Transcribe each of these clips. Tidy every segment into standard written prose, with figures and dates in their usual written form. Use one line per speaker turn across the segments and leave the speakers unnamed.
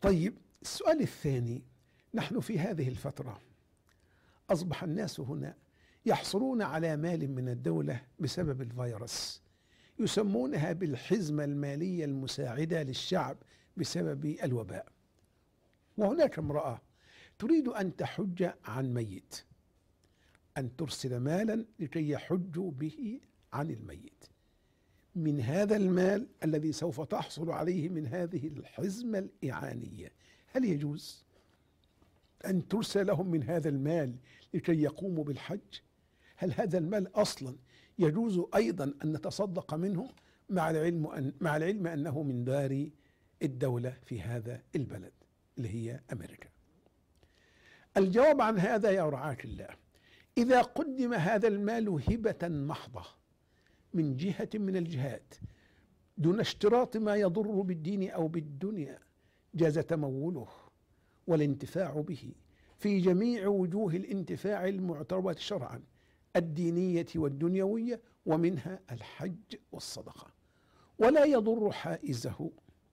طيب، السؤال الثاني: نحن في هذه الفترة أصبح الناس هنا يحصلون على مال من الدولة بسبب الفيروس، يسمونها بالحزمة المالية المساعدة للشعب بسبب الوباء. وهناك امرأة تريد أن تحج عن ميت، أن ترسل مالا لكي يحجوا به عن الميت. من هذا المال الذي سوف تحصل عليه من هذه الحزمة الإعانية، هل يجوز أن ترسل لهم من هذا المال لكي يقوموا بالحج؟ هل هذا المال أصلا يجوز أيضا أن نتصدق منه، مع العلم أنه من دار الدولة في هذا البلد اللي هي أمريكا؟ الجواب عن هذا يا رعاك الله: إذا قدم هذا المال هبة محضة من جهة من الجهات دون اشتراط ما يضر بالدين أو بالدنيا، جاز تموله والانتفاع به في جميع وجوه الانتفاع المعتبرة شرعا، الدينية والدنيوية، ومنها الحج والصدقة. ولا يضر حائزه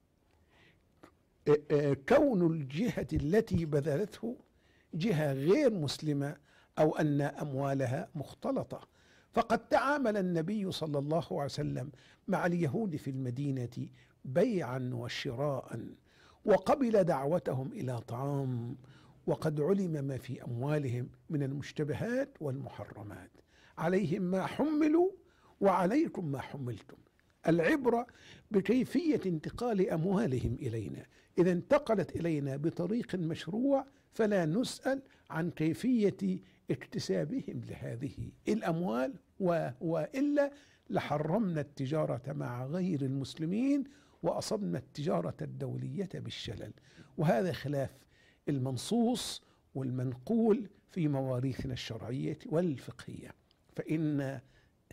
كون الجهة التي بذلته جهة غير مسلمة أو أن أموالها مختلطة، فقد تعامل النبي صلى الله عليه وسلم مع اليهود في المدينة بيعا وشراء، وقبل دعوتهم إلى طعام، وقد علم ما في أموالهم من المشتبهات والمحرمات. عليهم ما حملوا وعليكم ما حملتم. العبرة بكيفية انتقال أموالهم إلينا. إذا انتقلت إلينا بطريق مشروع فلا نسأل عن كيفية اكتسابهم لهذه الأموال، وإلا لحرمنا التجارة مع غير المسلمين وأصبنا التجارة الدولية بالشلل. وهذا خلاف المنصوص والمنقول في مواريثنا الشرعية والفقهية. فإن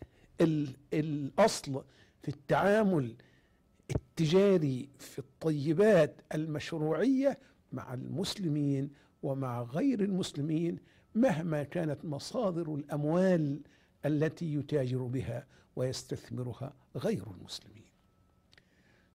الأصل في التعامل التجاري في الطيبات المشروعية مع المسلمين ومع غير المسلمين، مهما كانت مصادر الأموال التي يتاجر بها ويستثمرها غير المسلمين.